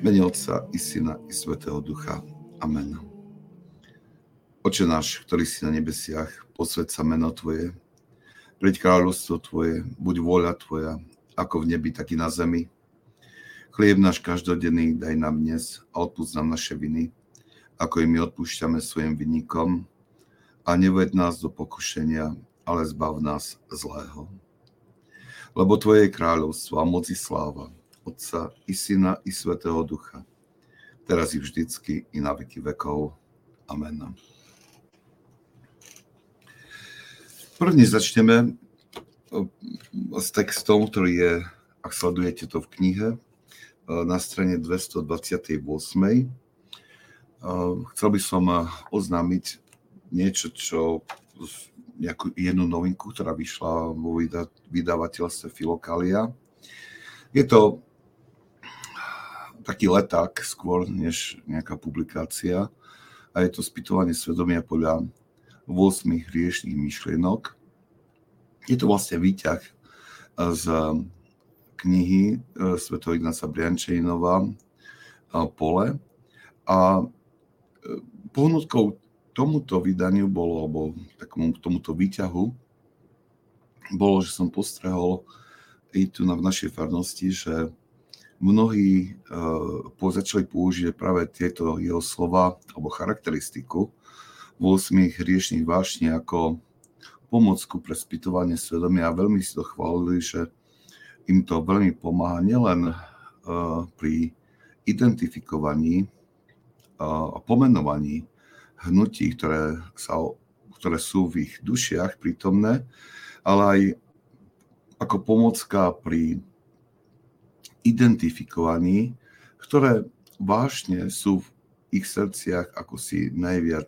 Mene Otca i Syna i Svätého Ducha. Amen. Oče náš, ktorý si na nebesiach, posväť sa meno Tvoje, príď kráľovstvo Tvoje, buď vôľa Tvoja, ako v nebi, tak i na zemi. Chlieb náš každodenný daj nám dnes a odpúsť nám naše viny, ako i my odpúšťame svojim vinníkom. A neveď nás do pokušenia, ale zbav nás zlého. Lebo Tvoje je kráľovstvo a moc i sláva, Otca i Syna i Svätého Ducha, teraz i vždycky i na veky vekov. Amen. Prvne začneme s textom, ktorý je, ak sledujete to v knihe, na strane 228. Chcel by som oznámiť niečo, nejakú jednu novinku, ktorá vyšla vo vydavateľstve Filokalia. Je to taký leták skôr, než nejaká publikácia a je to spýtovanie svedomia podľa 8 hriešných myšlienok. Je to vlastne výťah z knihy svätého Ignáca Briančejnova Pole a pohnutkou tomuto vydaniu bolo, alebo tomuto výťahu bolo, že som postrehol i tu v našej farnosti, že mnohí začali použiť práve tieto jeho slova alebo charakteristiku v 8 hriešných vášni ako pomôcku pre spýtovanie svedomia a veľmi si to chválili, že im to veľmi pomáha nielen pri identifikovaní a pomenovaní hnutí, ktoré sú v ich dušiach prítomné, ale aj ako pomôcka pri identifikovaní, ktoré vášne sú v ich srdciach ako si najviac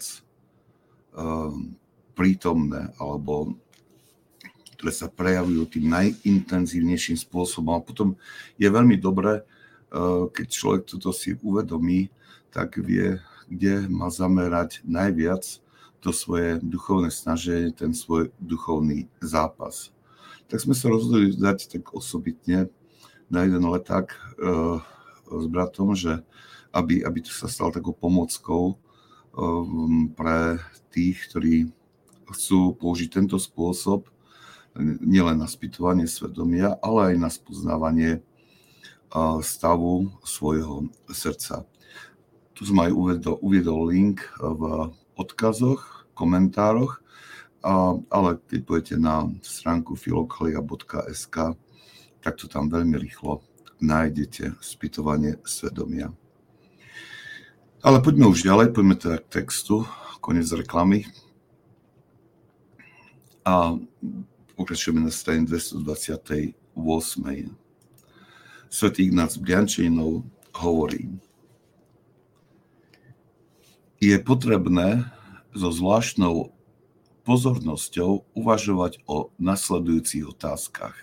prítomné, alebo ktoré sa prejavujú tým najintenzívnejším spôsobom. A potom je veľmi dobré, keď človek toto si uvedomí, tak vie, kde má zamerať najviac to svoje duchovné snaženie, ten svoj duchovný zápas. Tak sme sa rozhodli dať tak osobitne na jeden leták s bratom, že aby to sa stalo takou pomôckou pre tých, ktorí chcú použiť tento spôsob nielen na spýtovanie svedomia, ale aj na spoznávanie stavu svojho srdca. Tu som aj uviedol link v odkazoch, komentároch, ale keď pôjdete na stránku filokalia.sk, tak to tam veľmi rýchlo nájdete, spýtovanie svedomia. Ale poďme už ďalej, poďme teda k textu, koniec reklamy. A pokračujeme na strane 228. Svätý Ignác Briančejnov hovorí: je potrebné so zvláštnou pozornosťou uvažovať o nasledujúcich otázkach.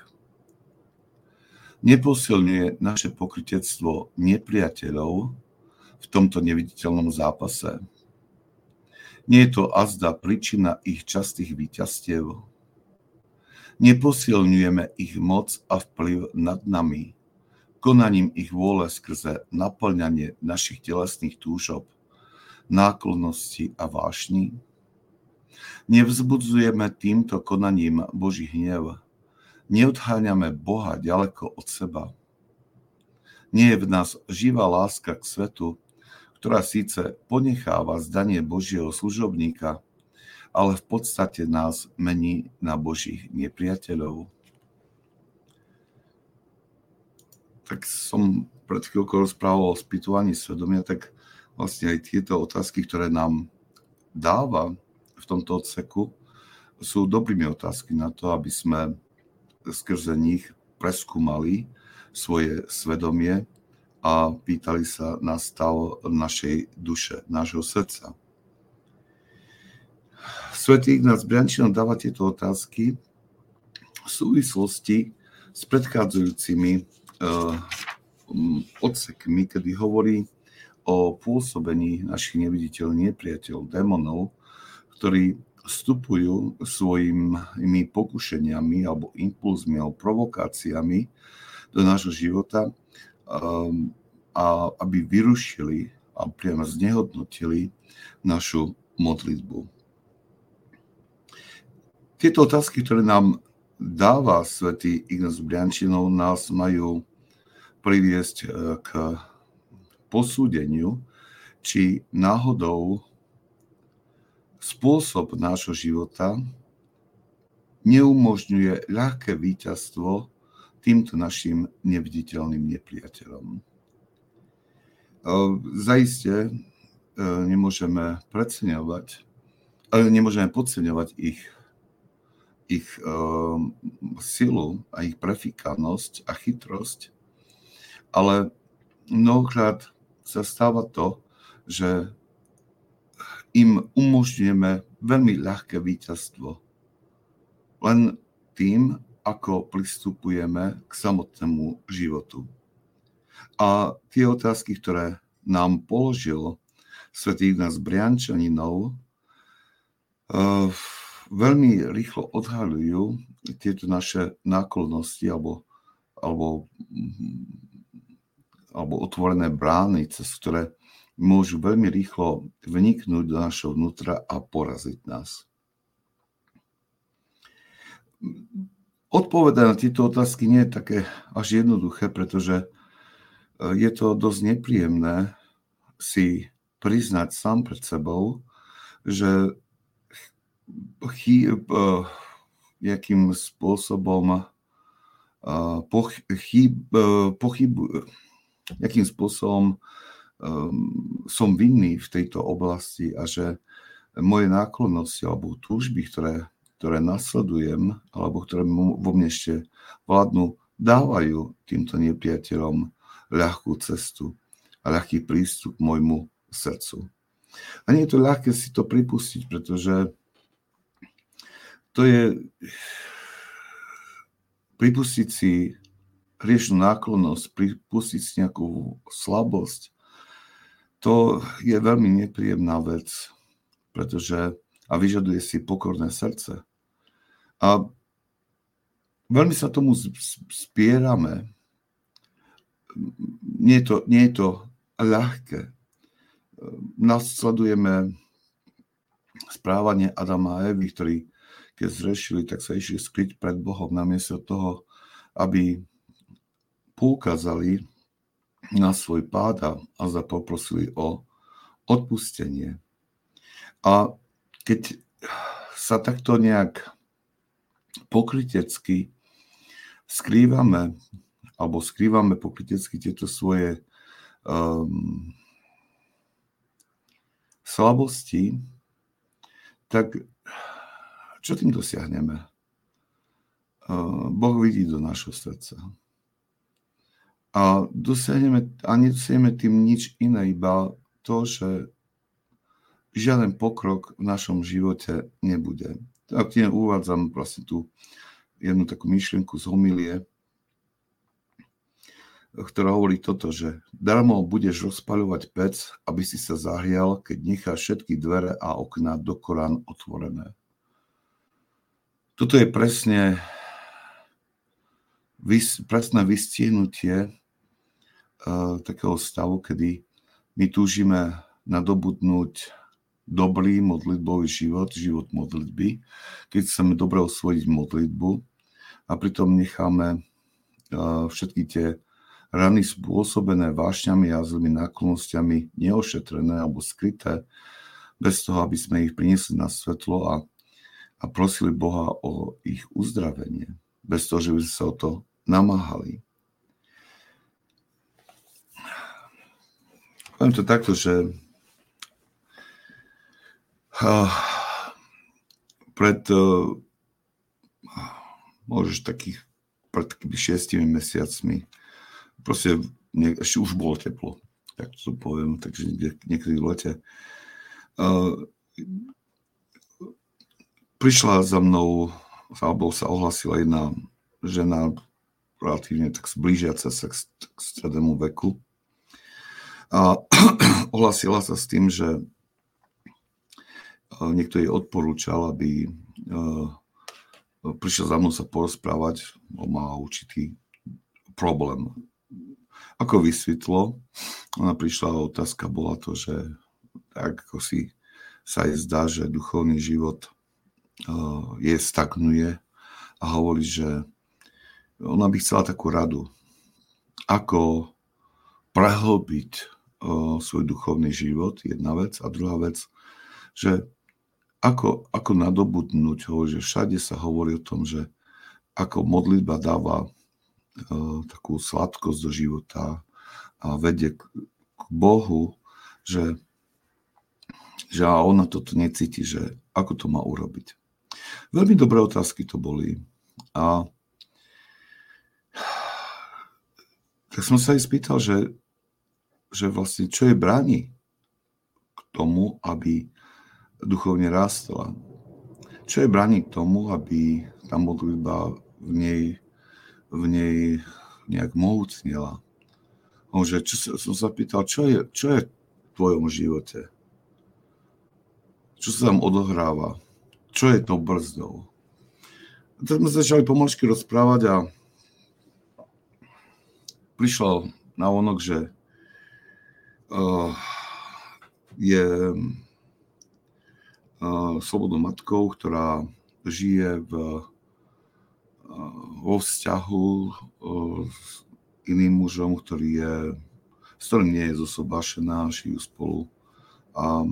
Neposilňuje naše pokrytectvo nepriateľov v tomto neviditeľnom zápase? Nie je to azda príčina ich častých víťazstiev? Neposilňujeme ich moc a vplyv nad nami, konaním ich vôle skrze naplňanie našich telesných túžob, náklonnosti a vášni? Nevzbudzujeme týmto konaním Boží hnev? Neodháňame Boha ďaleko od seba? Nie je v nás živá láska k svetu, ktorá síce ponecháva zdanie Božieho služobníka, ale v podstate nás mení na Božích nepriateľov? Tak som pred chvíľkou rozprával o spýtovaní svedomia, tak vlastne aj tieto otázky, ktoré nám dáva v tomto odseku, sú dobrými otázky na to, aby sme skrze nich preskúmali svoje svedomie a pýtali sa na stav našej duše, nášho srdca. Svätý Ignác Briančejnov dáva tieto otázky v súvislosti s predchádzajúcimi odsekmi, kedy hovorí o pôsobení našich neviditeľných nepriateľov, démonov, ktorí vstupujú svojimi pokušeniami alebo impulzmi alebo provokáciami do nášho života a aby vyrušili a priamo znehodnotili našu modlitbu. Tieto otázky, ktoré nám dáva svätý Ignác Briančinov, nás majú priviesť k posúdeniu, či náhodou spôsob nášho života neumožňuje ľahké víťazstvo týmto našim neviditeľným nepriateľom. Zaiste nemôžeme podceňovať ich silu a ich prefikanosť a chytrosť, ale mnohokrát sa stáva to, že im umožňujeme veľmi ľahké víťazstvo len tým, ako pristupujeme k samotnému životu. A tie otázky, ktoré nám položil svätý Ignác Briančaninov, veľmi rýchlo odhaľujú tieto naše náklonnosti alebo otvorené brány, cez ktoré môžu veľmi rýchlo vniknúť do našho vnútra a poraziť nás. Odpovedať na tieto otázky nie je také až jednoduché, pretože je to dosť nepríjemné si priznať sám pred sebou, že nejakým spôsobom som vinný v tejto oblasti a že moje náklonnosti alebo túžby, ktoré nasledujem, alebo ktoré vo mne ešte vládnu, dávajú týmto nepriateľom ľahkú cestu a ľahký prístup k môjmu srdcu. A nie je to ľahké si to pripustiť, pretože to je pripustiť si hriešnú náklonnosť, pripustiť si nejakú slabosť. To je veľmi nepríjemná vec, pretože a vyžaduje si pokorné srdce. A veľmi sa tomu spierame. Nie je to ľahké. Nasledujeme správanie Adama a Evy, ktorí keď zrešili, tak sa išli skryť pred Bohom namiesto toho, aby poukázali na svoj pád a poprosili o odpustenie. A keď sa takto nejak pokrytecky skrývame pokrytecky tieto svoje slabosti, tak čo tým dosiahneme? Boh vidí do našho srdca. A nedosiahneme tým nič iné, iba to, že žiaden pokrok v našom živote nebude. Tak ti uvádzam vlastne tú jednu takú myšlienku z homilie, ktorá hovorí toto, že darmo budeš rozpaľovať pec, aby si sa zahrial, keď necháš všetky dvere a okná do Korán otvorené. Toto je presné vystihnutie takého stavu, kedy my túžime nadobudnúť dobrý modlitbový život modlitby, keď chceme dobre osvojiť modlitbu a pritom necháme všetky tie rany spôsobené vášňami a zlými náklonnosťami neošetrené alebo skryté, bez toho, aby sme ich priniesli na svetlo a prosili Boha o ich uzdravenie, bez toho, že by sme sa o to namáhali. Poviem to takto, že pred 6 mesiacmi proste ešte už bolo teplo, tak to poviem, takže niekedy v lete prišla za mnou alebo sa ohlasila jedna žena relatívne tak zblížiaca sa k strednému veku a ohlasila sa s tým, že niekto jej odporúčal, aby prišiel za mnou sa porozprávať, má určitý problém. ako vysvetlo, ona prišla, otázka bola to, že tak ako si sa jej zdá, že duchovný život je stagnuje a hovorí, že ona by chcela takú radu, ako prehlbiť svoj duchovný život, jedna vec. A druhá vec, že ako nadobudnúť ho, že všade sa hovorí o tom, že ako modlitba dáva takú sladkosť do života a vedie k Bohu, že ona toto necíti, že ako to má urobiť. Veľmi dobré otázky to boli. A tak som sa jej spýtal, že vlastne čo jej bráni k tomu, aby duchovne rástla. Čo jej bráni k tomu, aby tá modlitba v nej nejak mohutnila. Som sa pýtal, čo je v tvojom živote? Čo sa tam odohráva? Čo je to brzdou? Tak sme začali pomaličky rozprávať a prišlo na vonok, že je slobodnou matkou, ktorá žije vo vzťahu s iným mužom, s ktorým nie je zosobášená, žijú spolu. A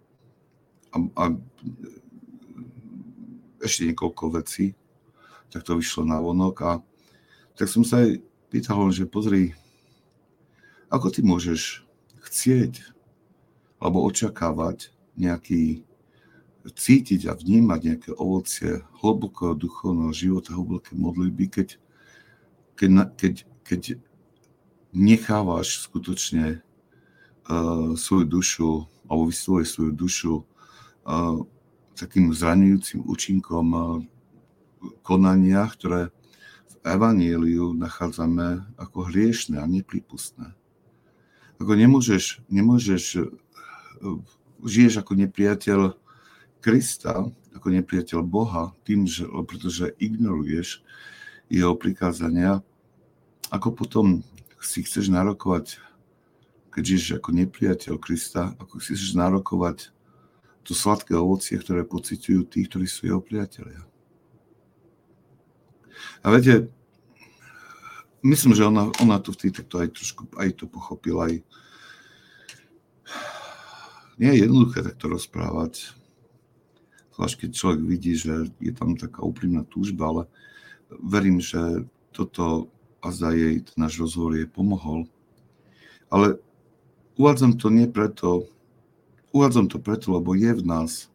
ešte niekoľko vecí, tak to vyšlo na vonok. A tak som sa aj pýtal, že pozri, ako ty môžeš chcieť alebo očakávať cítiť a vnímať nejaké ovocie hlbokého duchovného života, hlboké modlitby, keď nechávaš skutočne svoju dušu alebo vyslovuješ svoju dušu takým zraňujúcim účinkom konania, ktoré v evanjeliu nachádzame ako hriešne a neprípustné. Ako žiješ ako nepriateľ Krista, ako nepriateľ Boha, pretože ignoruješ jeho prikázania, ako potom si chceš nárokovať, keď žiješ ako nepriateľ Krista, ako si chceš nárokovať to sladké ovocie, ktoré pociťujú tí, ktorí sú jeho priatelia. A viete, myslím, že ona to v takto aj trošku aj to pochopila. Nie je jednoduché takto rozprávať. Zvlášť keď človek vidí, že je tam taká úprimná túžba, ale verím, že toto azda jej náš rozhovor jej pomohol. Ale uvádzam to preto, lebo je v nás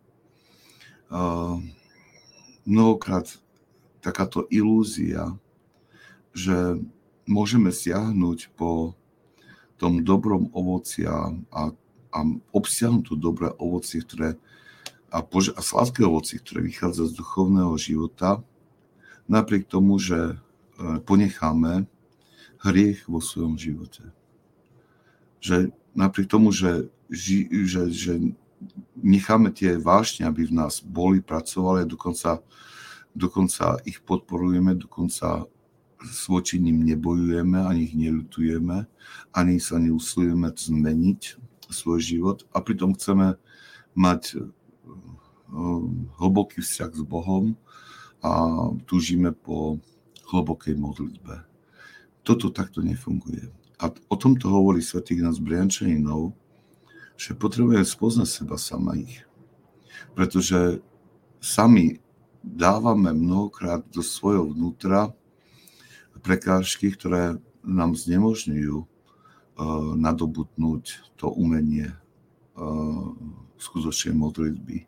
mnohokrát takáto ilúzia, že môžeme siahnuť po tom dobrom ovoci a obsiahnuť to dobré ovocie, a sladké ovocie, ktoré vychádza z duchovného života, napriek tomu, že ponecháme hriech vo svojom živote. Že napriek tomu, že necháme tie vášne, aby v nás boli, pracovali, dokonca ich podporujeme, dokonca voči ním nebojujeme, ani ich neľutujeme, ani sa neusilujeme zmeniť svoj život a pritom chceme mať hlboký vzťah s Bohom a túžime po hlbokej modlitbe. Toto takto nefunguje. A o tomto hovorí svätý Ignác Briančaninov, že potrebujeme spoznať seba samých. Pretože sami dávame mnohokrát do svojho vnútra prekážky, ktoré nám znemožňujú nadobudnúť to umenie skutočnej modlitby.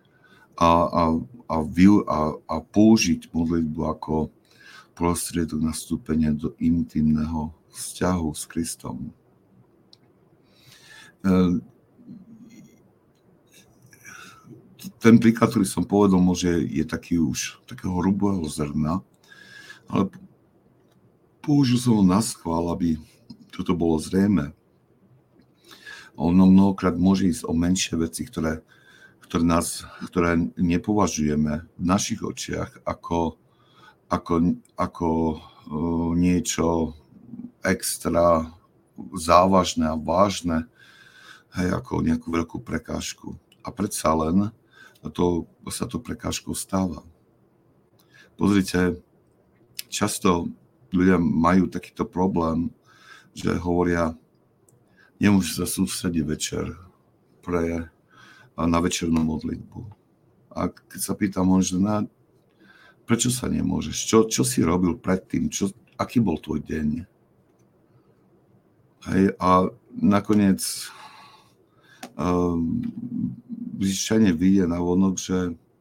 A použiť modlitbu ako prostriedok nastúpenia do intimného vzťahu s Kristom. Ten príklad, ktorý som povedal, môže je taký už takého hrubého zrna, ale použil som ho naschvál, aby toto bolo zrejme. Ono mnohokrát môže ísť o menšie veci, ktoré nepovažujeme v našich očiach ako niečo extra závažné a vážne, hej, ako nejakú veľkú prekážku. A predsa len sa to prekážkou stáva. Pozrite, často ľudia majú takýto problém, že hovoria, nemôžu sa sústrediť večer na večernú modlitbu. A keď sa pýtam, prečo sa nemôžeš? Čo si robil predtým? Aký bol tvoj deň? Hej, a nakoniec zvyčajne vyjde na vonok, že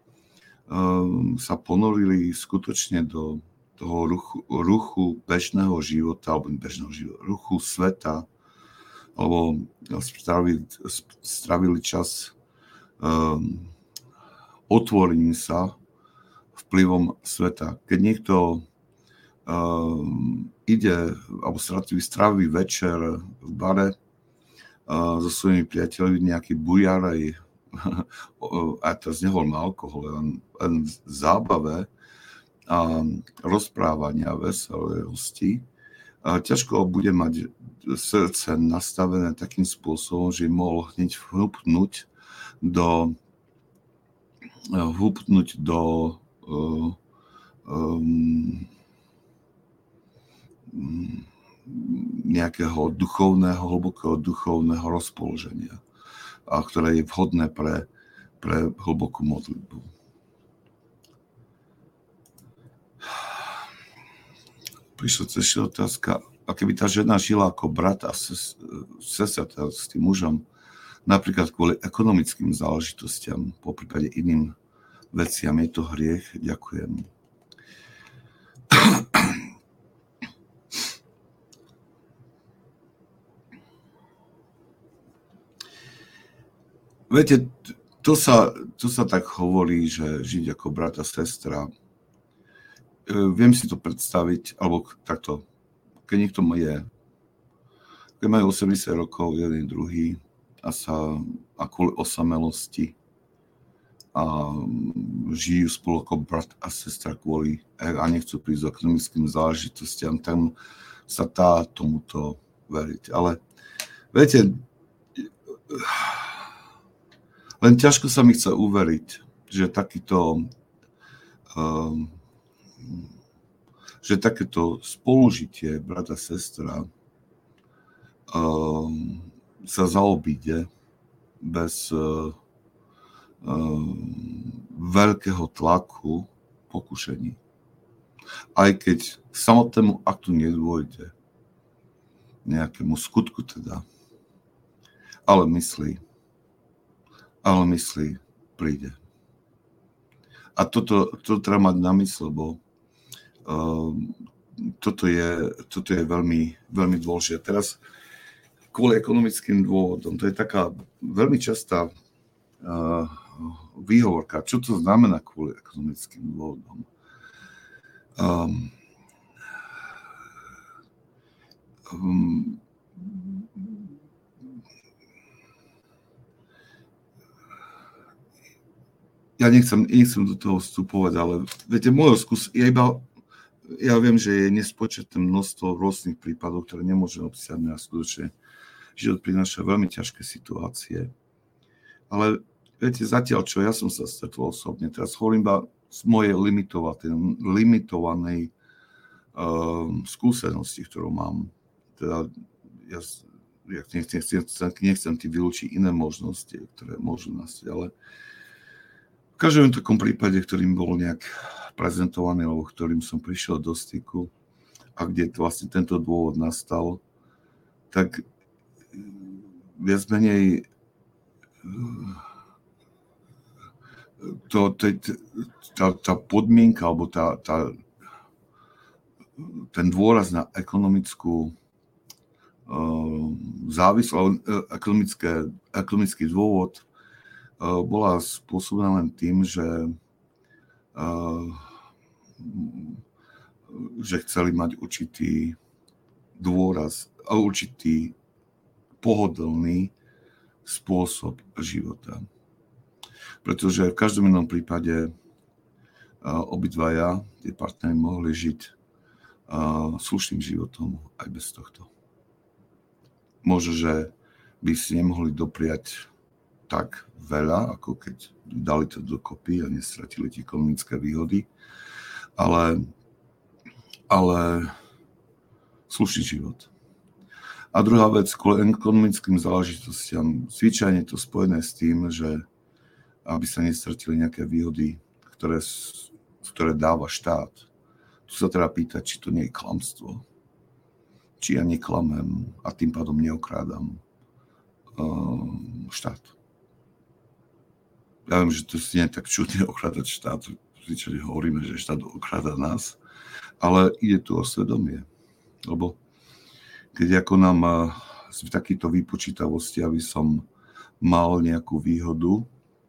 sa ponorili skutočne do toho ruchu bežného života, alebo ruchu sveta, alebo stravili čas otvorením sa vplyvom sveta. Keď niekto ide, alebo stráví večer v bare so svojimi priateľmi, nejaký bujar a teraz nehovorím alkohol, len v zábave a rozprávania veselosti, ťažko bude mať srdce nastavené takým spôsobom, že mohol hneď vhupnúť do nejakého hlbokého duchovného rozpoloženia, ktoré je vhodné pre hlbokú modlitbu. Prišla ešte otázka, a keby tá žena žila ako brat a sestra s tým mužom, napríklad kvôli ekonomickým záležitostiam, poprípade iným veciam, je to hriech? Ďakujem. Viete, to sa tak hovorí, že žiť ako brat a sestra. Viem si to predstaviť, alebo takto, keď niekto keď majú 80 rokov jeden druhý a kvôli osamelosti a žijú spolu ako brat a sestra a nechcú prísť do ekonomickým záležitostiam, tam sa dá tomuto veriť. Ale viete, len ťažko sa mi chce uveriť, že takéto spolužitie brata a sestra sa zaobíde bez veľkého tlaku pokušení. Aj keď k samotnému aktu nedôjde, nejakému skutku teda, ale myslí príde. A toto treba mať na mysle, bo toto je veľmi, veľmi dôležité. Teraz kvôli ekonomickým dôvodom, to je taká veľmi častá výhovorka. Čo to znamená kvôli ekonomickým dôvodom? Ja nechcem do toho vstupovať, ale viete, môj skús ja viem, že je nespočetné množstvo rôznych prípadov, ktoré nemôžem obsiahnuť a skutočne život prináša veľmi ťažké situácie. Ale viete, zatiaľ, čo ja som sa stretol osobne, teraz hovorím iba z mojej limitovanej skúsenosti, ktorú mám. Teda ja nechcem vylúčiť iné možnosti, ktoré môžu nastať, ale v každom takom prípade, ktorým bol nejak prezentovaný, alebo ktorým som prišiel do styku a kde vlastne tento dôvod nastal, tak viac menej tá podmienka, alebo ten dôraz na ekonomickú závislosť, ekonomický dôvod bola spôsobená len tým, že chceli mať určitý dôraz a určitý pohodlný spôsob života. Pretože v každom inom prípade obidvaja, tie partnery, mohli žiť slušným životom aj bez tohto. možno, že by si nemohli dopriať tak veľa, ako keď dali to dokopy a nestratili tie ekonomické výhody, ale slušný život. A druhá vec, k ekonomickým záležitostiam, zvyčajne to spojené s tým, že aby sa nestratili nejaké výhody, ktoré dáva štát. Tu sa teda pýtať, či to nie je klamstvo. Či ja neklamem a tým pádom neokrádam štát. Ja viem, že to si nie je tak čudne okrádať štát. Zvyčajne hovoríme, že štát okráda nás. Ale ide tu o svedomie. Lebo keď ako nám v takýto výpočítavosti, aby som mal nejakú výhodu,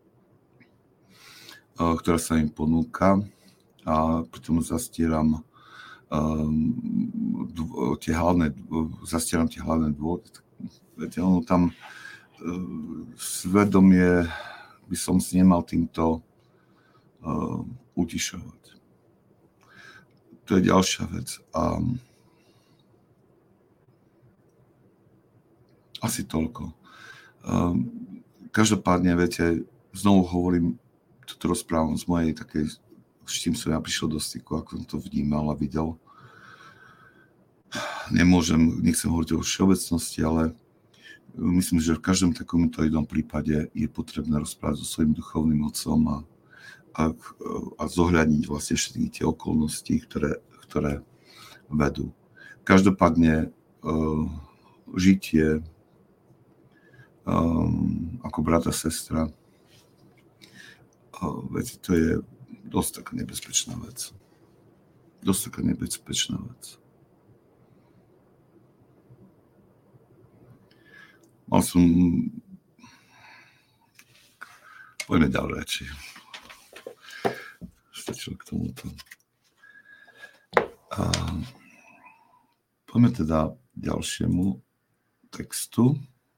ktorá sa im ponúka a pritom zastieram tie hlavné dôvody. Viete, ono tam svedomie by som si nemal týmto utišovať. To je ďalšia vec. A asi toľko. Každopádne, viete, znovu hovorím, toto rozprávam z mojej takej, s čím som ja prišiel do styku, ako som to vnímal a videl. Nechcem hovoriť o všeobecnosti, ale myslím, že v každom takomto jednom prípade je potrebné rozprávať so svojím duchovným otcom a zohľadniť vlastne všetky tie okolnosti, ktoré vedú. Každopádne žitie ako brat a sestra, viete, to je dosť taká nebezpečná vec. Mal som... Poďme ďalej radšej. Stačilo k tomuto. Poďme teda ďalšiemu textu.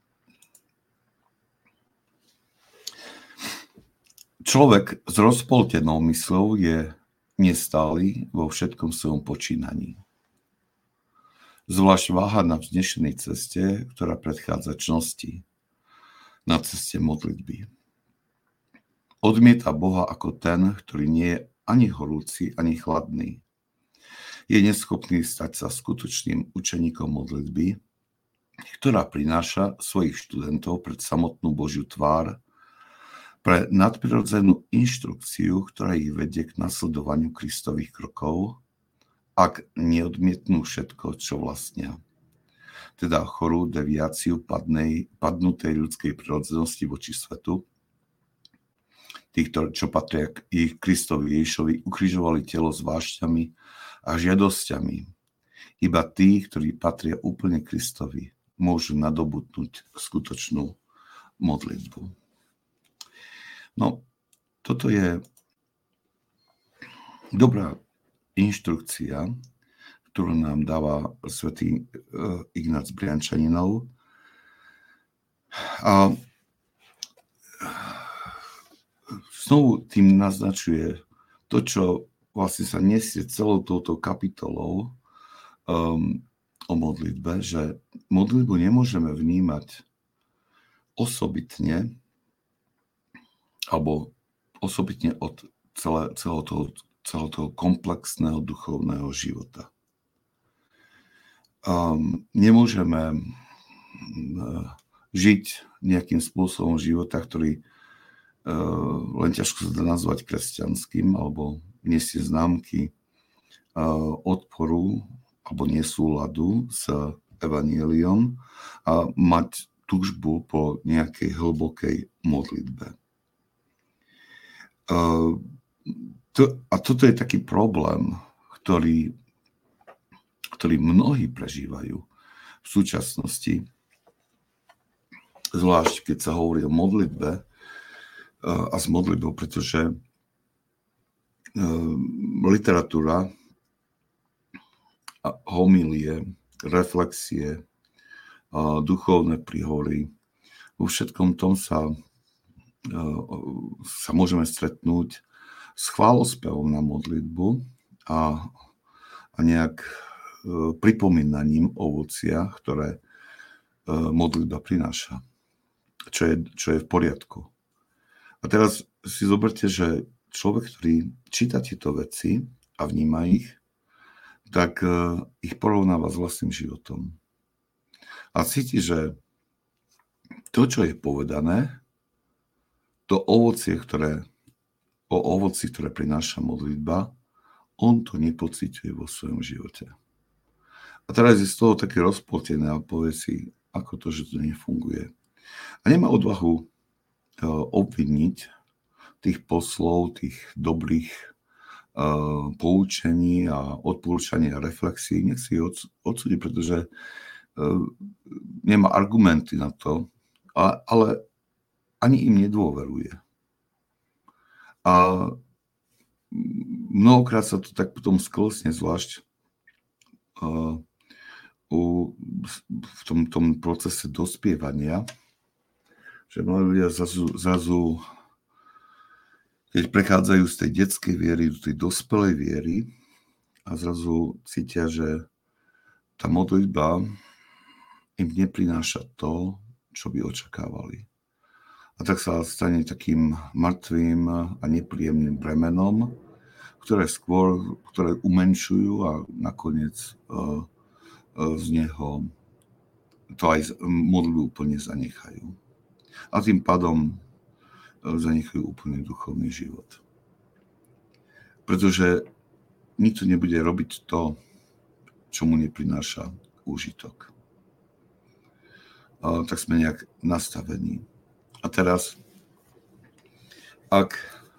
Človek s rozpoltenou mysľou je nestály vo všetkom svojom počínaní. Zvlášť váha na vznešenej ceste, ktorá predchádza čnosti, na ceste modlitby. Odmieta Boha ako ten, ktorý nie je ani horúci, ani chladný. Je neschopný stať sa skutočným učeníkom modlitby, ktorá prináša svojich študentov pred samotnú Božiu tvár, pre nadprirodzenú inštrukciu, ktorá ich vedie k nasledovaniu Kristových krokov, ak neodmietnú všetko, čo vlastnia. Teda chorú deviáciu padnutej ľudskej prirodzenosti voči svetu. Tí, čo patria k ich Kristovi Ježišovi, ukrižovali telo s vášťami a žiadosťami. Iba tí, ktorí patria úplne Kristovi, môžu nadobudnúť skutočnú modlitbu. No, toto je dobrá inštrukcia, ktorú nám dáva svätý Ignác Briančaninov. A znovu tým naznačuje to, čo vlastne sa nesie celou touto kapitolou o modlitbe, že modlitbu nemôžeme vnímať osobitne alebo osobitne od celého toho komplexného duchovného života. Nemôžeme žiť nejakým spôsobom života, ktorý len ťažko sa dá nazvať kresťanským, alebo nesie známky odporu alebo nesúladu s evanjeliom a mať túžbu po nejakej hlbokej modlitbe. A toto je taký problém, ktorý mnohí prežívajú v súčasnosti, zvlášť keď sa hovorí o modlitbe a s modlitbou, pretože literatúra, homílie, reflexie, duchovné príhovory, vo všetkom tom sa môžeme stretnúť s chválospevom na modlitbu a nejak pripomínaním o ovociach, ktoré modlitba prináša. Čo je v poriadku. A teraz si zoberte, že človek, ktorý číta tieto veci a vníma ich, tak ich porovnáva s vlastným životom. A cíti, že to, čo je povedané, to ovocie, ktoré prináša modlitba, on to nepociťuje vo svojom živote. A teraz je z toho také rozpoltené a povie si, ako to, že to nefunguje. A nemá odvahu obviniť tých poslov, tých dobrých poučení a odporúčaní a reflexí. Nech si ich odsúdi, pretože nemá argumenty na to, ale ani im nedôveruje. A mnohokrát sa to tak potom sklesne, zvlášť v tom procese dospievania, že mnohí ľudia zrazu, keď prechádzajú z tej detskej viery do tej dospelej viery a zrazu cítia, že tá modlitba im neprináša to, čo by očakávali. A tak sa stane takým mŕtvým a nepríjemným bremenom, ktoré umenšujú a nakoniec z neho to aj modlitbu úplne zanechajú. A tým pádom zanechajú úplne duchovný život. Pretože nikto nebude robiť to, čo mu neprináša úžitok. Tak sme nejak nastavení. A teraz, ak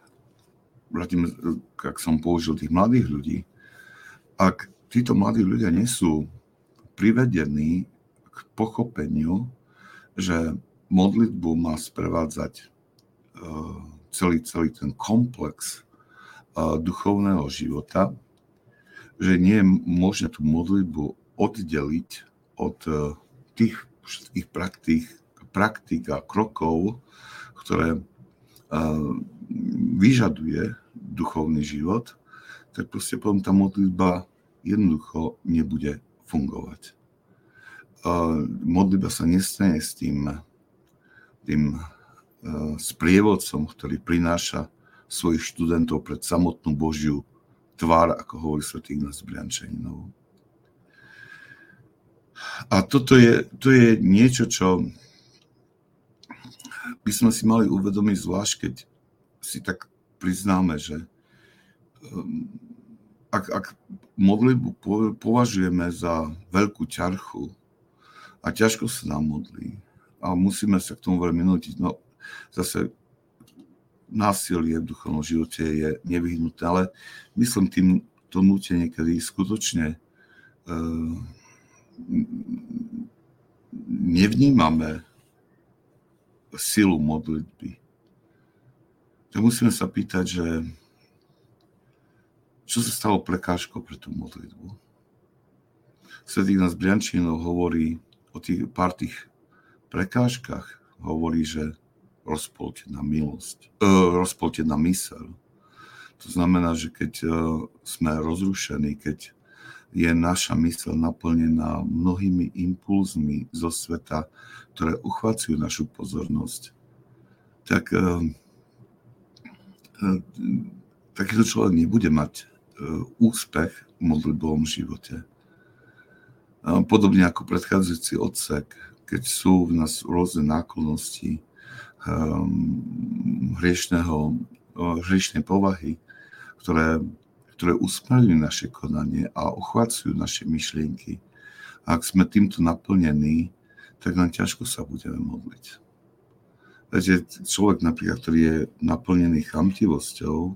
som použil tých mladých ľudí, ak títo mladí ľudia nie sú privedení k pochopeniu, že modlitbu má sprevádzať celý ten komplex duchovného života, že nie je možné tú modlitbu oddeliť od tých všetkých praktík a krokov, ktoré vyžaduje duchovný život, tak proste potom tá modlitba jednoducho nebude fungovať. Modlitba sa nestane s tým sprievodcom, ktorý prináša svojich študentov pred samotnú Božiu tvár, ako hovorí svätý Ignác Briančaninov. A to je niečo, čo by sme si mali uvedomiť, zvlášť keď si tak priznáme, že ak modlitbu považujeme za veľkú ťarchu a ťažko sa nám modlí a musíme sa k tomu veľmi nútiť, no zase násilie v duchovnom živote je nevyhnutné, ale myslím to nútenie, kedy skutočne nevnímame silu modlitby. Tak musíme sa pýtať, že čo sa stalo prekážkou pre tú modlitbu. Svätý Ignác Briančaninov hovorí o pár tých prekážkach, hovorí, že rozpoltená myseľ. To znamená, že keď sme rozrušení, keď je naša myseľ naplnená mnohými impulzmi zo sveta, ktoré uchvácujú našu pozornosť, tak takýto človek nebude mať úspech v modlitbovom živote. Podobne ako predchádzajúci odsek, keď sú v nás rôzne náklonnosti hriešnej povahy, ktoré usmerňujú naše konanie a uchvácujú naše myšlienky. A ak sme týmto naplnení, tak nám ťažko sa budeme modliť. Viete, človek napríklad, ktorý je naplnený chamtivosťou,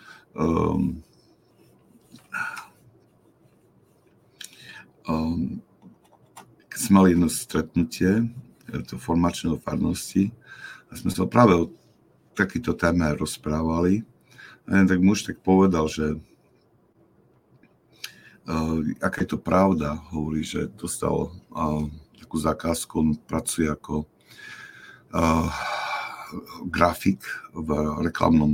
keď sme mali jedno stretnutie, to formačného farnosti, a sme sa práve o takýto téme rozprávali, a tak muž tak povedal, že aká je to pravda, hovorí, že dostal takú zakázku, on pracuje ako grafik v reklamnom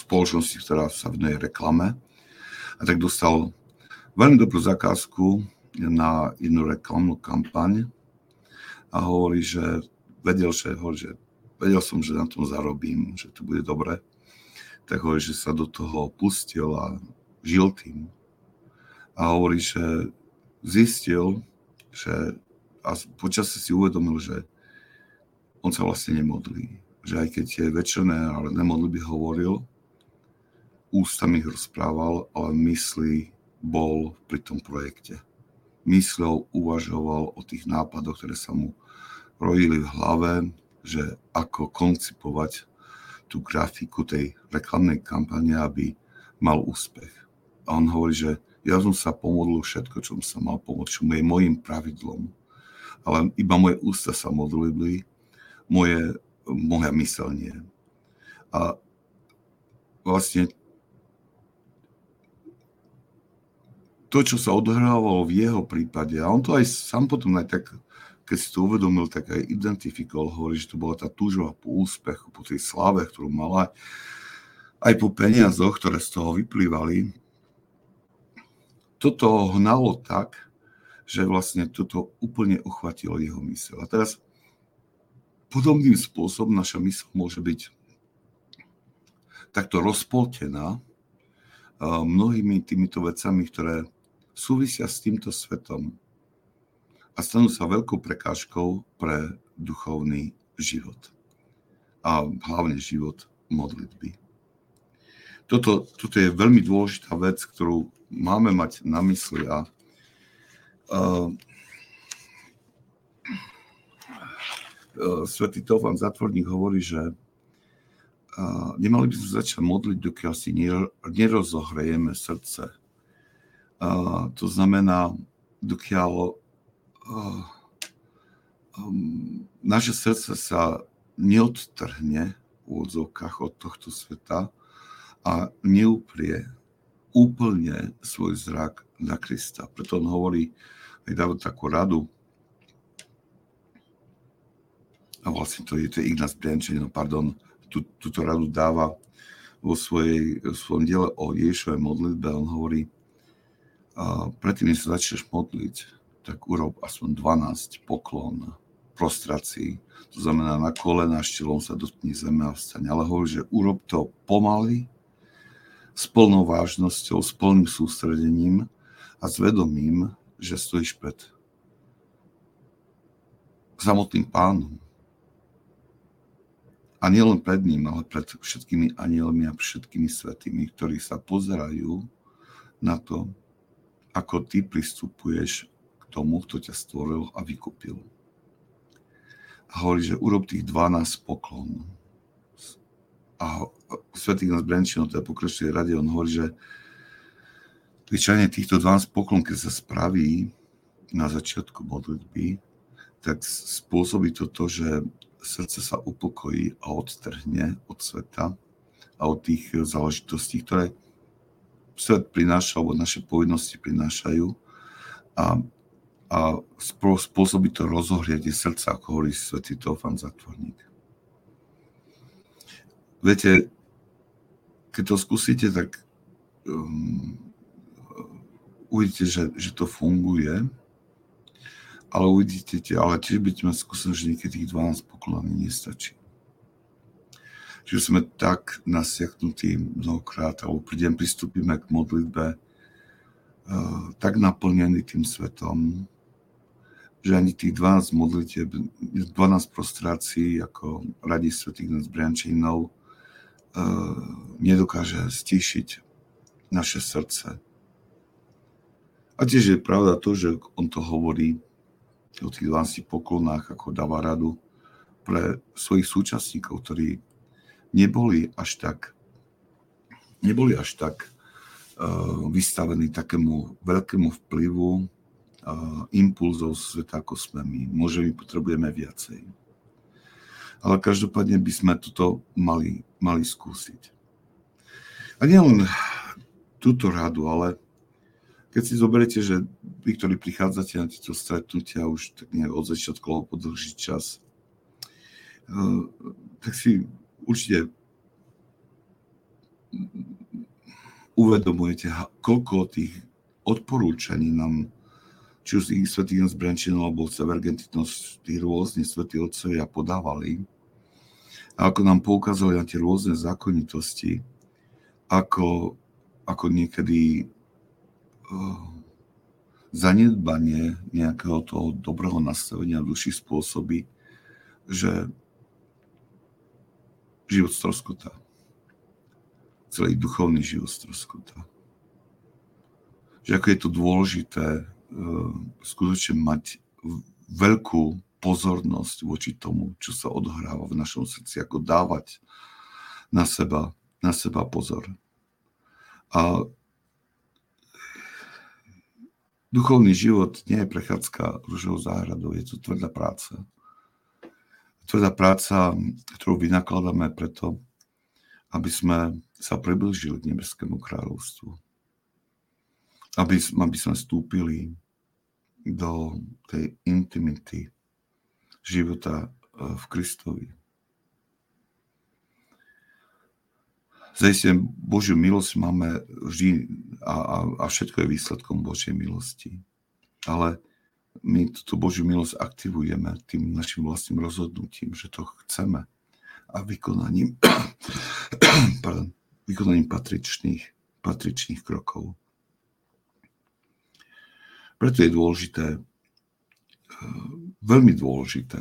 spoločnosti, ktorá sa venuje reklame. A tak dostal veľmi dobrú zakázku na jednu reklamnú kampaň a hovorí, že vedel som, že na tom zarobím, že to bude dobre. Tak hovorí, že sa do toho pustil a žil tým. A hovorí, že zistil, že a počasie si uvedomil, že on sa vlastne nemodlí. Že aj keď je večerné, ale nemodlitby hovoril, ústami rozprával, ale mysli bol pri tom projekte. Myslel, uvažoval o tých nápadoch, ktoré sa mu rojili v hlave, že ako koncipovať tú grafiku tej reklamnej kampane, aby mal úspech. A on hovorí, že ja som sa pomodlil všetko, čo som sa mal pomôcť, čo je môjim pravidlom. Ale iba moje ústa sa modlili, moja myseľ nie. A vlastne to, čo sa odohrávalo v jeho prípade, a on to aj sám potom aj tak, keď si to uvedomil, tak aj identifikoval, hovorí, že to bola tá túžba po úspechu, po tej sláve, ktorú mala, aj po peniazoch, ktoré z toho vyplývali. Toto ho hnalo tak, že vlastne toto úplne uchvátilo jeho myseľ. A teraz podobným spôsobom naša myseľ môže byť takto rozpoltená mnohými týmito vecami, ktoré súvisia s týmto svetom a stanú sa veľkou prekážkou pre duchovný život. A hlavne život modlitby. Toto je veľmi dôležitá vec, ktorú máme mať na mysli a svätý Teofán Zatvorník hovorí, že nemali by sme začať modliť, dokiaľ si nerozohrejeme srdce. To znamená, dokiaľ naše srdce sa neodtrhne v úvodzovkách od tohto sveta a neuprie úplne svoj zrak na Krista. Preto on hovorí, aj dáva takú radu, a vlastne to je Ignác Briančanin, túto radu dáva vo svojom diele o Ježišovej modlitbe. On hovorí, predtým, než sa začneš modliť, tak urob aspoň 12 poklon, prostrácií. To znamená, na kolena, štylom sa dotkni zeme a vstaň. Ale hovorí, že urob to pomaly, s plnou vážnosťou, s plným sústredením a s vedomím, že stojíš pred samotným Pánom. A nielen pred ním, ale pred všetkými anielmi a všetkými svätými, ktorí sa pozerajú na to, ako ty pristupuješ k tomu, kto ťa stvoril a vykúpil. A hovorí, že urob tých 12 poklon. A svätý Ignác Briančanin, to je po Krstnej rade, on hovorí, že zvyčajne týchto 12 poklon, keď sa spraví na začiatku modlitby, tak spôsobí to, že srdce sa upokojí a odtrhne od sveta a od tých záležitostí, ktoré svet prináša, alebo naše povinnosti prinášajú a spôsobí to rozohriatie srdca, ako hovorí svätý Teofán Zatvorník. Viete, keď to skúsite, tak uvidíte, že to funguje, ale uvidíte, ale tiež budete mať skúsenosť, že niekedy tých 12 poklonov nestačí. Že sme tak nasiaknutí mnohokrát, alebo pri deň pristúpime k modlitbe tak naplnení tým svetom, že ani tých 12 modlitieb, 12 prostrácií, ako radí svätý Ignác Briančaninov, nedokáže stíšiť naše srdce. A tiež je pravda to, že on to hovorí o tých 12 poklonách, ako dáva radu pre svojich súčasníkov, ktorí neboli až tak vystavení takému veľkému vplyvu impulzov sveta, ako sme my. Možno my potrebujeme viacej. Ale každopádne by sme toto mali skúsiť. A nielen túto radu, ale keď si zoberiete, že vy, ktorí prichádzate na tieto stretnutia už tak nejak od začiatku alebo po dlhší čas, tak si určite uvedomujete, koľko tých odporúčaní nám či už tých svätých z Brenčinu, alebo Severgentinos, tí rôzni svätí otcovia podávali, a ako nám poukázali na tie rôzne zákonitosti, ako niekedy zanedbanie nejakého toho dobrého nastavenia duši spôsobí, že život stroskotá. Celý duchovný život stroskotá. Že ako je to dôležité skutočne mať veľkú pozornosť voči tomu, čo sa odohráva v našom srdci, ako dávať na seba pozor. A duchovný život nie je prechádzka ružovou záhradou, je to tvrdá práca. Tvrdá práca, ktorú vynakladáme preto, aby sme sa priblížili k nebeskému kráľovstvu. Aby sme vstúpili do tej intimity života v Kristovi. Zajistie Božiu milosť máme vždy a všetko je výsledkom Božej milosti. Ale my túto Božiu milosť aktivujeme tým našim vlastným rozhodnutím, že to chceme a vykonaním patričných krokov. Preto je dôležité, veľmi dôležité,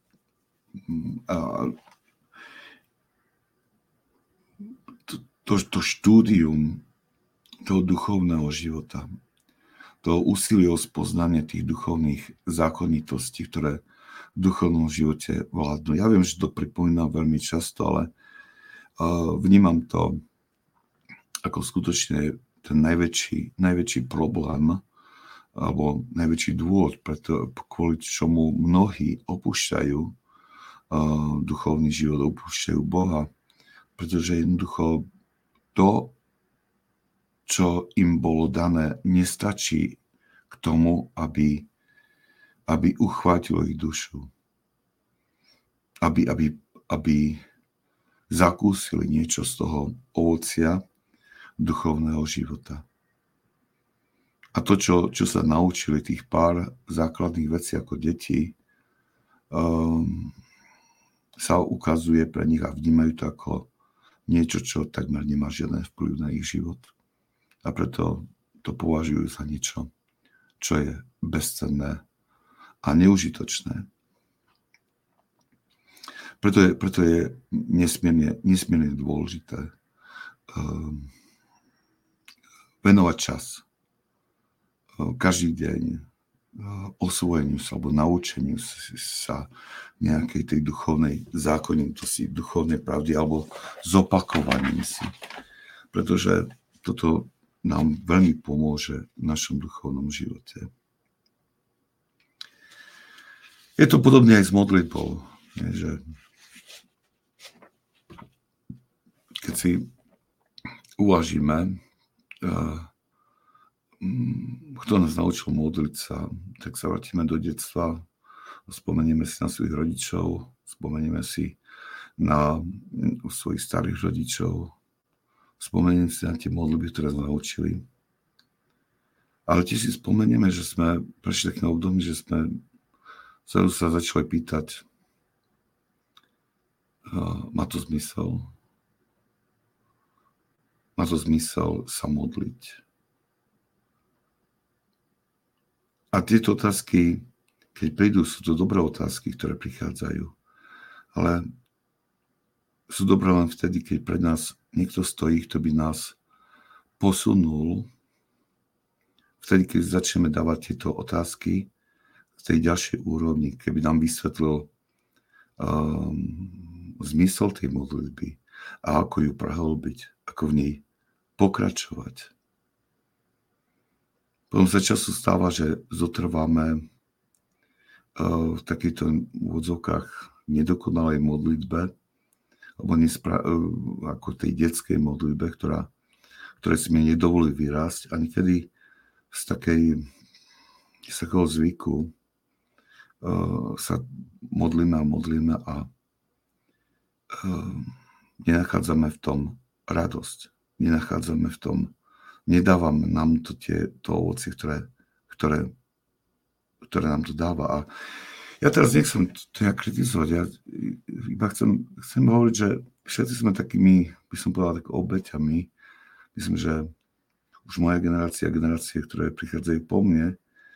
to štúdium toho duchovného života, toho úsilie o spoznanie tých duchovných zákonitostí, ktoré v duchovnom živote vládnu. Ja viem, že to pripomínam veľmi často, ale vnímam to ako skutočne ten najväčší problém, alebo najväčší dôvod, kvôli čomu mnohí opúšťajú duchovný život, opúšťajú Boha, pretože jednoducho to, čo im bolo dané, nestačí k tomu, aby uchvátilo ich dušu. Aby zakúsili niečo z toho ovocia duchovného života. A to, čo sa naučili, tých pár základných vecí ako deti, sa ukazuje pre nich a vnímajú to ako niečo, čo takmer nemá žiaden vplyv na ich život. A preto to považujú za niečo, čo je bezcenné a neužitočné. Preto je nesmierne dôležité venovať čas každý deň osvojeniu sa alebo naučeniu sa nejakej tej duchovnej zákonitosti, duchovnej pravdy alebo zopakovaním si. Pretože toto nám veľmi pomôže v našom duchovnom živote. Je to podobne aj s modlitbou, že keď si uvažíme, kto nás naučil modliť sa, tak sa vrátime do detstva, spomenieme si na svojich rodičov, spomenieme si na svojich starých rodičov, spomenieme si na tie modlitby, ktoré sme naučili. Ale tiež si spomenieme, že sme prešli takým obdobím, že sme sa začali pýtať, má to zmysel? Má to zmysel sa modliť? A tieto otázky, keď prídu, sú to dobré otázky, ktoré prichádzajú. Ale sú dobré len vtedy, keď pred nás niekto stojí, kto by nás posunul. Vtedy, keď začneme dávať tieto otázky z tej ďalšej úrovni, keby nám vysvetlil zmysel tej modlitby a ako ju prehlbiť, ako v nej pokračovať. Potom sa často stáva, že zotrváme v takýchto úvodzovkách nedokonalej modlitbe, alebo ako tej detskej modlitbe, ktoré si mi nedovolí vyrásť. A niekedy z takého zvyku sa modlíme a nenachádzame v tom radosť. Nenachádzame v tom, nedávam nám to ovocie, ktoré ktoré nám to dáva. A ja teraz nechcem to nejak kritizovať, ja iba chcem hovoriť, že všetci sme takými, by som povedal, tak obeťami. Myslím, že už moja generácie, ktoré prichádzajú po mne,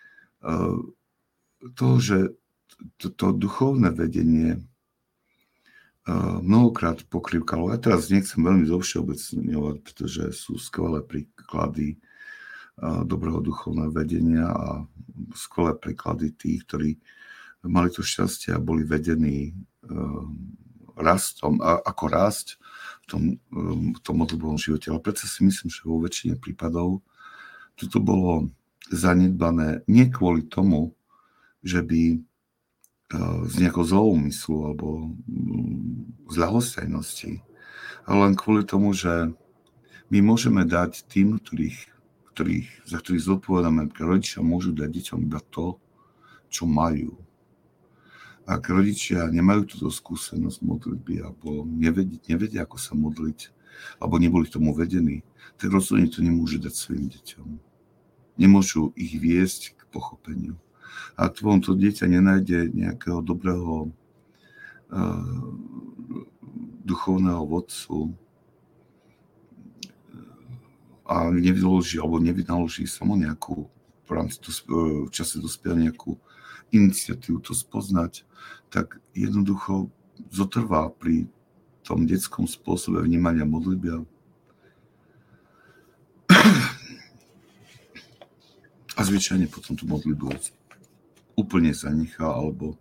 to, že to duchovné vedenie mnohokrát pokrývkalo. Ja teraz nechcem veľmi zovšeobecňovať, pretože sú skvelé príklady dobrého duchovného vedenia a skvelé príklady tých, ktorí mali to šťastie a boli vedení rastom, ako rásť v tom modlitbovom živote. Ale predsa si myslím, že vo väčšine prípadov toto bolo zanedbané nie kvôli tomu, že by z nejakého zlomyslu alebo z ľahostajnosti, ale len kvôli tomu, že my môžeme dať tým, za ktorých zodpovedáme, rodičia môžu dať deťom iba to, čo majú. Ak rodičia nemajú túto skúsenosť modlitby alebo nevedia, ako sa modliť, alebo neboli tomu vedení, tak rozhodne to nemôžu dať svojim deťom. Nemôžu ich viesť k pochopeniu. A tvojom to dieťa nenájde nejakého dobrého duchovného vodcu a nevynaloží samo nejakú v rámci v čase dospieva nejakú iniciatívu to spoznať, tak jednoducho zotrvá pri tom detskom spôsobe vnímania modlitby a zvyčajne potom tú modlitbu úplne zanechá, alebo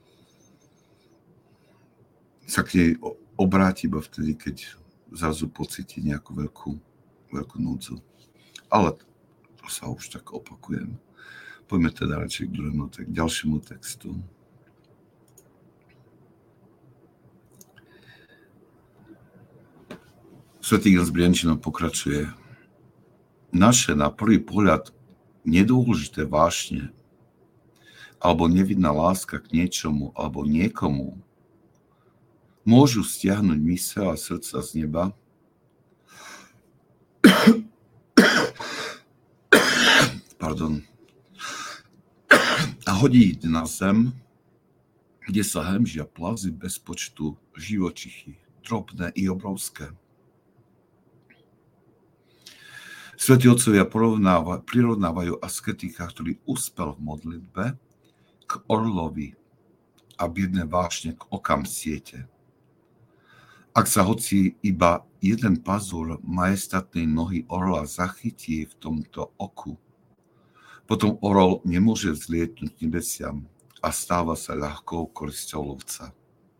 sa k nej obráti iba vtedy, keď zrazu pocíti nejakú veľkú núdzu. Ale to sa už tak opakujem. Poďme teda radšej k ďalšiemu textu. Svätý Ján z Briančina pokračuje. Naše na prvý pohľad nedôležité vášne alebo nevidná láska k niečomu alebo niekomu môžu stiahnuť myseľ a srdca z neba a hodiť na zem, kde sa hemžia plazy bez počtu živočichy, drobné i obrovské. Svätí otcovia prirovnávajú asketika, ktorý uspel v modlitbe, k orlovi a biedne vášne k okam siete. Ak sa hoci iba jeden pazúr majestátnej nohy orla zachytí v tomto oku, potom orol nemôže vzlietnúť nebesiam a stáva sa ľahkou korisťou lovca.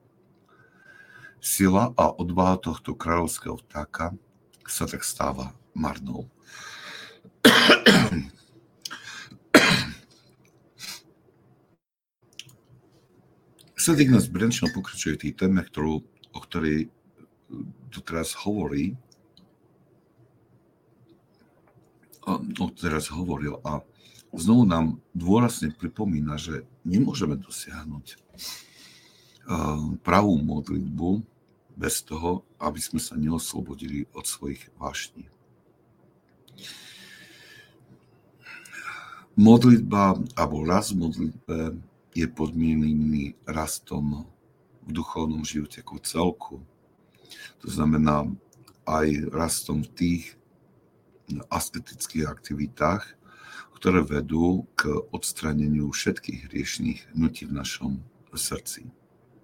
Sila a odvaha tohto kráľovského vtáka sa tak stáva marnou. Svätý Ignác z Briančina pokračuje v tej téme, o ktorej tu teraz hovoril a znovu nám dôrazne pripomína, že nemôžeme dosiahnuť pravú modlitbu bez toho, aby sme sa neoslobodili od svojich vášní. Modlitba alebo rast v modlitbe je podmienený rastom v duchovnom živote ako celku. To znamená aj rastom v tých asketických aktivitách, ktoré vedú k odstráneniu všetkých hriešnych hnutí v našom srdci.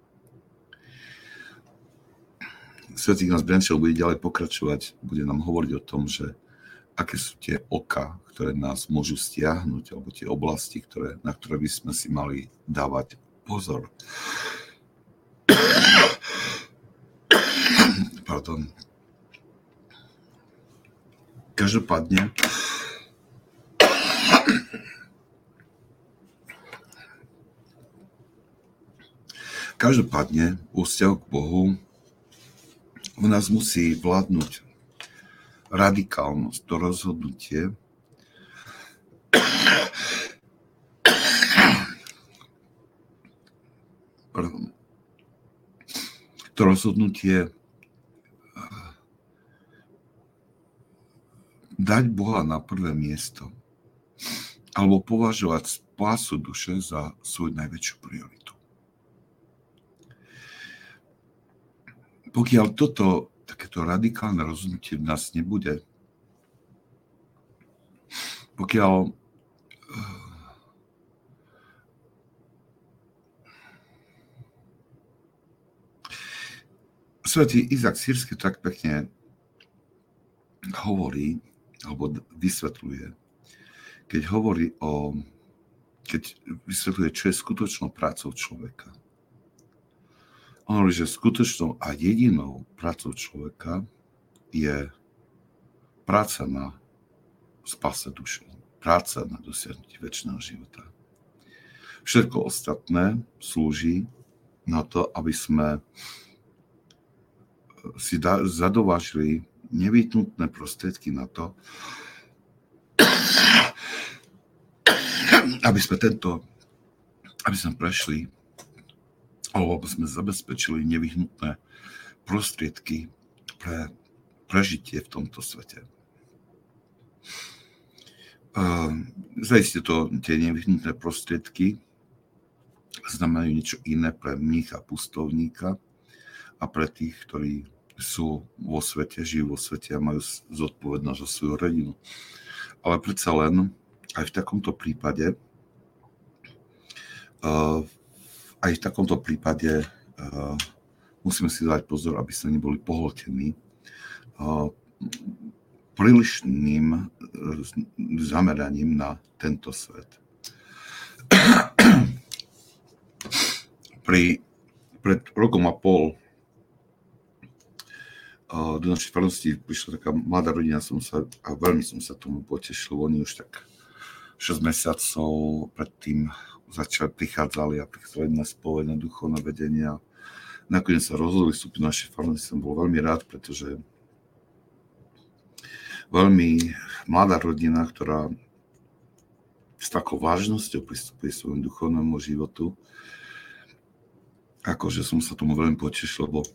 Svätý Ignác z Briančina bude ďalej pokračovať, bude nám hovoriť o tom, že aké sú tie oka, ktoré nás môžu stiahnuť, alebo tie oblasti, na ktoré by sme si mali dávať pozor. Pardon. Každopádne vo vzťahu k Bohu v nás musí vládnuť radikálnosť, to rozhodnutie, dať Boha na prvé miesto alebo považovať spásu duše za svoju najväčšiu prioritu. Pokiaľ takéto radikálne rozhodnutie v nás nebude, pokiaľ svätý Izák Sýrsky tak pekne hovorí, alebo vysvetľuje, keď vysvetľuje, čo je skutočnou prácou človeka. On hovorí, že skutočnou a jedinou prácou človeka je práca na spáse duše, práca na dosiahnutí večného života. Všetko ostatné slúži na to, aby sme si zadovážili nevyhnutné prostriedky na to, aby sme prešli, alebo aby sme zabezpečili nevyhnutné prostriedky pre prežitie v tomto svete. Zajistie tie nevyhnutné prostriedky znamenajú niečo iné pre mnícha pustovníka a pre tých, ktorí sú vo svete, žijú vo svete a majú zodpovednosť za svoju rodinu. Ale predsa len aj v takomto prípade musíme si dať pozor, aby sme neboli pohltení prílišným zameraním na tento svet. Pred rokom a pol do našej farnosti prišla taká mladá rodina, a veľmi som sa tomu potešil. Oni už tak 6 mesiacov predtým prichádzali na spoveď, na duchovné vedenia. Nakoniec sa rozhodli vstúpiť do našej farnosti. Som bol veľmi rád, pretože veľmi mladá rodina, ktorá s takou vážnosťou pristupuje svojmu duchovnému životu. Akože som sa tomu veľmi potešil, lebo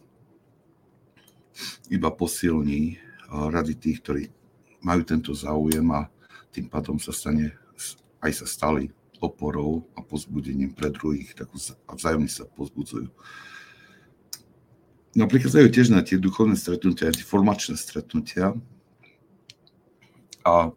iba posilní rady tých, ktorí majú tento záujem a tým pádom sa stali oporou a povzbudením pre druhých a vzájomne sa povzbudzujú. No prichádzajú tiež na tie duchovné stretnutia, tie formačné stretnutia a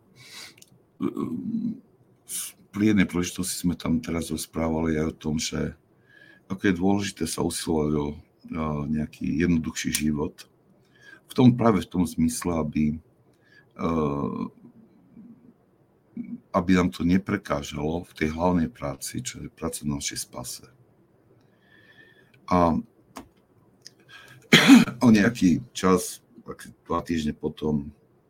pri jednej príležitosti sme tam teraz rozprávali aj o tom, že ako je dôležité sa usilovať o nejaký jednoduchší život. Práve v tom zmysle, aby nám to neprekážalo v tej hlavnej práci, čo je práca na našej spase. A o nejaký čas, 2 týždne potom,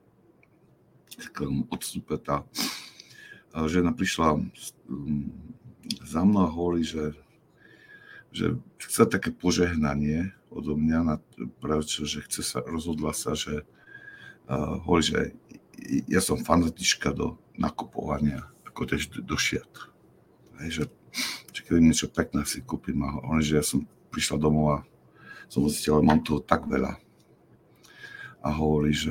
odstupe tá žena prišla za mnou a hovorí, že chce také požehnanie odo mňa, že rozhodla sa, že hovorí, že ja som fanatička do nakupovania, ako tež do šiat. Že keď niečo pekné si kúpim a hovorí, že ja som prišla domov a som zistila, mám toho tak veľa. A hovorí, že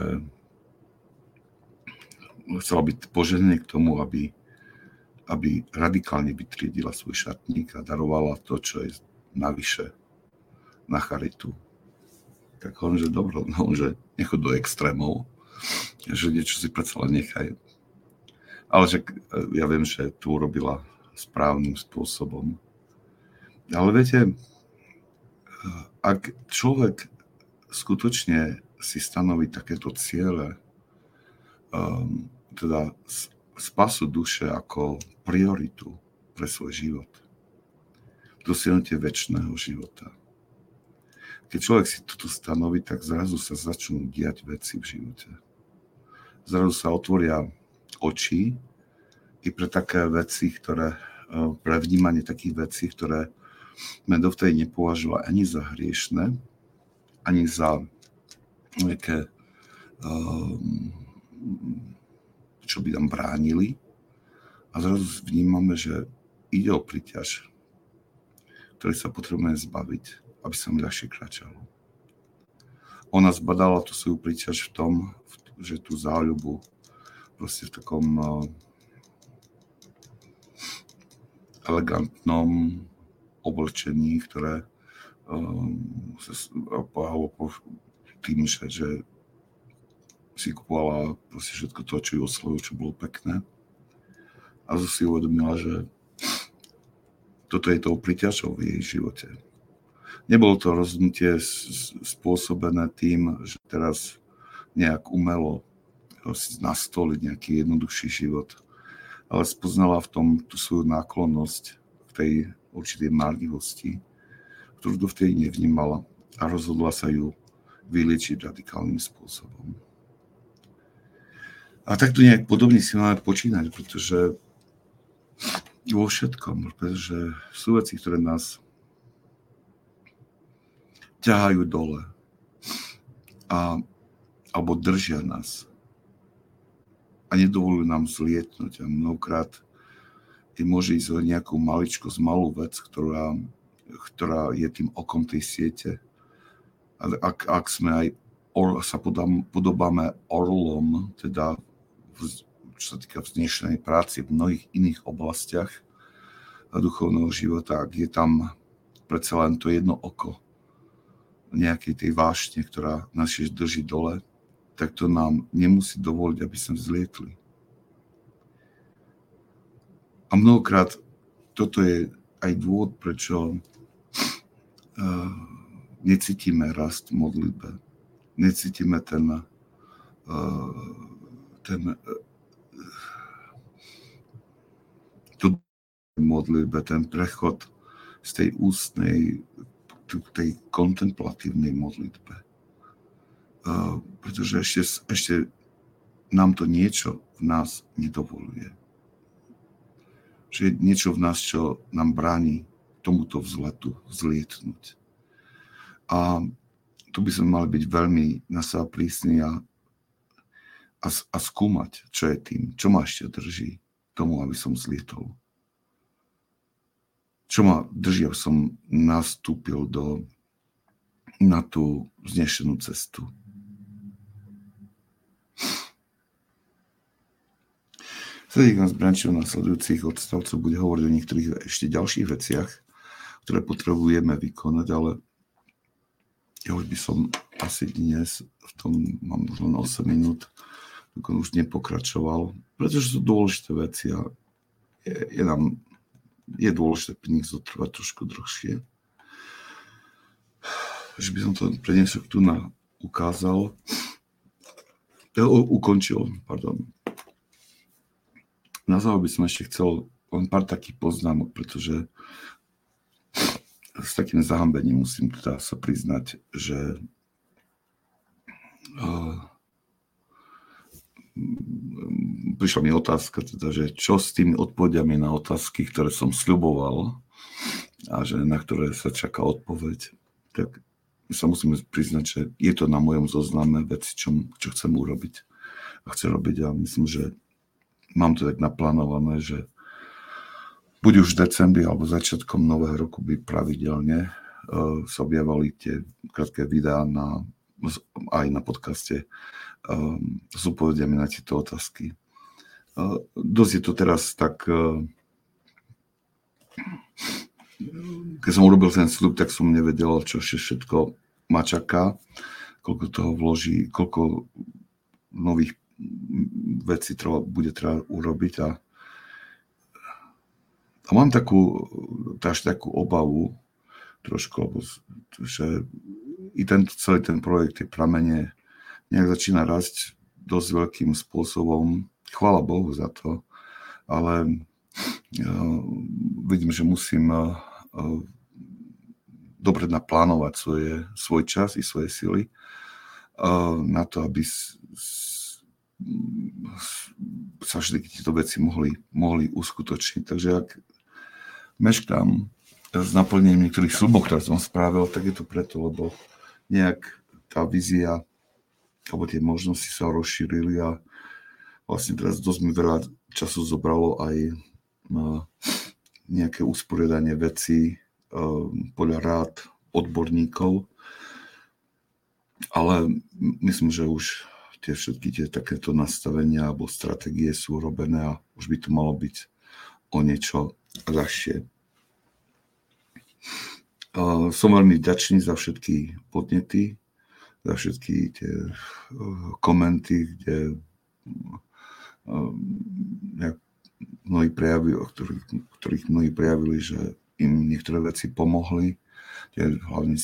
chcela byť požehnanie k tomu, aby radikálne vytriedila svoj šatník a darovala to, čo je navyše na charitu. Tak hovorím, že dobro, že nechod do extrémov, že niečo si predsa len nechaj. Ale že ja viem, že to urobila správnym spôsobom. Ale viete, ak človek skutočne si stanoví takéto ciele, teda spasu duše ako prioritu pre svoj život, dosiahnutie večného života. Keď človek si toto stanoví, tak zrazu sa začnú diať veci v živote. Zrazu sa otvoria oči i pre také veci, pre vnímanie takých vecí, ktoré sme dovtedy nepovažovali ani za hriešne, ani za nejaké, čo by nám bránili. A zrazu vnímame, že ide o príťaž, ktorý sa potrebujeme zbaviť, aby sa mi ľahšie kráčalo. Ona zbadala tú svoju príťaž v tom, že tú záľubu proste v takom elegantnom oblečení, ktoré tým, že si kupovala proste všetko to, čo ju oslovilo, čo bolo pekné. A si uvedomila, že toto je tou priťažou v jej živote. Nebolo to rozhodnutie spôsobené tým, že teraz nejak umelo nastoliť nejaký jednoduchší život, ale spoznala v tom tú svoju náklonnosť k tej určitej marnivosti, ktorú dovtedy nevnímala a rozhodla sa ju vyliečiť radikálnym spôsobom. A takto nejak podobne si máme počínať, pretože vo všetkom, pretože sú veci, ktoré nás ťahajú dole alebo držia nás a nedovolujú nám zlietnúť. A mnohokrát môže ísť o nejakú maličkosť, malú vec, ktorá je tým okom tej siete. Ak sme aj sa podobáme orlom, teda čo sa týka vznešenej práce v mnohých iných oblastiach duchovného života, ak je tam predsa len to jedno oko nejakej tej vášne, ktorá nás drží dole, tak to nám nemusí dovoliť, aby sme vzlietli. A mnohokrát toto je aj dôvod, prečo necítime rast v modlitbe. Necítime ten modlitbe, ten prechod z tej ústnej k tej kontemplatívnej modlitbe. Pretože ešte nám to niečo v nás nedovoluje. Že je niečo v nás, čo nám bráni tomuto vzletu vzlietnúť. A tu by sme mali byť veľmi na seba prísni a skúmať, čo je tým, čo ma ešte drží tomu, aby som zlietol. Čo ma drží, aby som nastúpil na tú vznešenú cestu. Svedok z brančov nasledujúcich odstavcov bude hovoriť o niektorých ešte ďalších veciach, ktoré potrebujeme vykonať, ale ja už by som asi dnes, v tom mám len 8 minút, už nepokračoval, pretože sú dôležité veci a je dôležité pri nich zotrvať trošku dlhšie. Že by som to preniesol tu ukončil. Na záver by som ešte chcel len pár takých poznámok, pretože s takým zahambením musím teda sa priznať, že prišla mi otázka, teda, že čo s tými odpovediami na otázky, ktoré som sľuboval a že na ktoré sa čaká odpoveď, tak sa musím priznať, že je to na mojom zozname veci, čo chcem urobiť a chcem robiť a myslím, že mám to tak naplánované, že buď už v decembri alebo začiatkom nového roku by pravidelne sa objavali tie krátke videá aj na podcaste s odpovediami na tieto otázky. Dosť je to teraz tak, keď som urobil ten sľub, tak som nevedel, čo všetko ma čaká, koľko toho vloží, koľko nových vecí bude treba urobiť a mám takú obavu trošku, že i celý ten projekt, tie pramene nejak začína rásť dosť veľkým spôsobom. Chvála Bohu za to, ale vidím, že musím dobre naplánovať svoj čas i svoje sily na to, aby sa všetky tieto veci mohli uskutočniť. Takže ak meškám s naplnením niektorých sľubov, ktoré som spravil, tak je to preto, lebo nejak tá vízia alebo tie možnosti sa rozšírili a vlastne teraz dosť mi veľa času zobralo aj nejaké usporiadanie vecí podľa rád odborníkov, ale myslím, že už všetky tie takéto nastavenia alebo stratégie sú robené a už by to malo byť o niečo ľahšie. Som veľmi vďačný za všetky podnety, za všetky tie komenty, kde mnohí prejavili, ktorých mnohí prejavili, že im niektoré veci pomohli, hlavne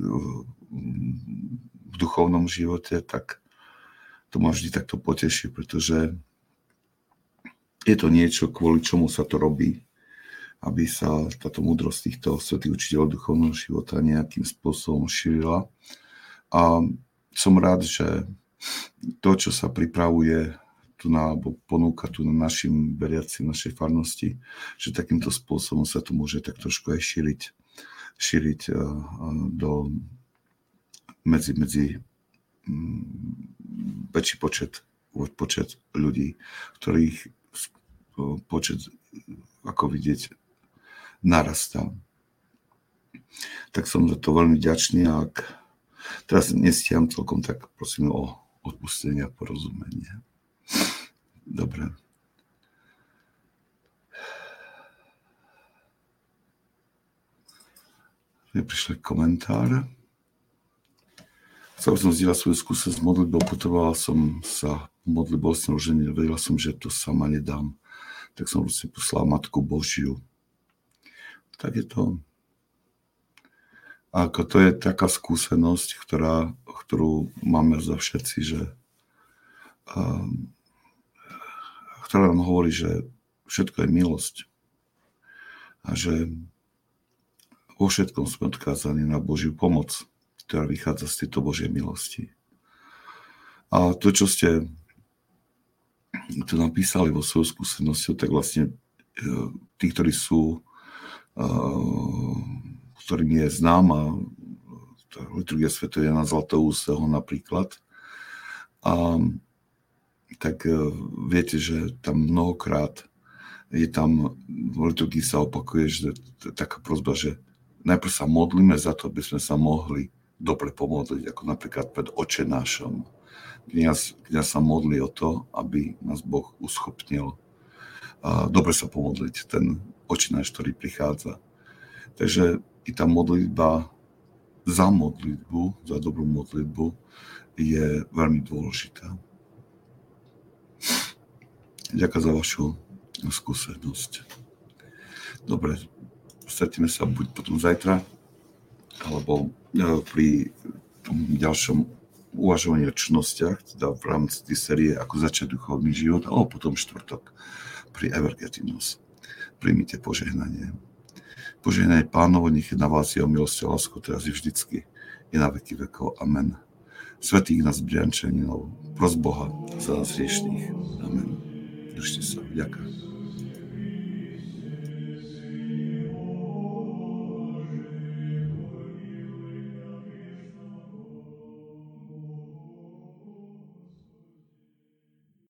v duchovnom živote, tak to ma vždy takto poteší, pretože je to niečo, kvôli čomu sa to robí, aby sa táto múdrosť týchto svätých učiteľov duchovného života nejakým spôsobom šírila. A som rád, že to, čo sa pripravuje tu alebo ponúka tu na našim veriacim, našej farnosti, že takýmto spôsobom sa to môže tak trošku aj šíriť do medzi väčší počet ľudí, ktorých počet, ako vidieť, narastá. Tak som za to veľmi vďačný a ak teraz nestiam celkom, tak prosím o odpustenie a porozumenie. Dobre. Prišiel komentár. Chcel som zdieľať svoju skúsenosť s modlitbou, potreboval som sa modliť bolestné ruženie, vedel som, že to sama nedám. Tak som si poslal Matku Božiu. Tak je to. A to je taká skúsenosť, ktorú máme za všetci, že ktorá nám hovorí, že všetko je milosť. A že vo všetkom sme odkázaní na Božiu pomoc, ktorá vychádza z tejto Božej milosti. A to, čo ste tu napísali vo svojou skúsenosťou, tak vlastne tí, ktorí sú, ktorým je známa tá liturgia svätého Jana Zlatoústeho napríklad, tak viete, že tam mnohokrát je tam, v liturgii sa opakuje, že taká prosba, že najprv sa modlíme za to, aby sme sa mohli dobre pomodliť, ako napríklad pred Otčenášom. Kňaz sa modlí o to, aby nás Boh uschopnil dobre sa pomodliť, ten Otčenáš, ktorý prichádza. Takže i tá modlitba za modlitbu, za dobrú modlitbu je veľmi dôležitá. Ďakujem za vašu skúsenosť. Dobre, stretneme sa buď potom zajtra, alebo pri tom ďalšom uvažovaní o činnostiach, teda v rámci tej série Ako začať duchovný život, alebo potom štvrtok pri Evergetinos. Príjmite požehnanie. Požehnanie Pánovo, nech je na vás jeho milosť a lásku teraz i vždycky, i na veky vekov. Amen. Svätý Ignác Briančaninov, pros Boha za nás hriešných. Amen. Držte sa. Ďakujem.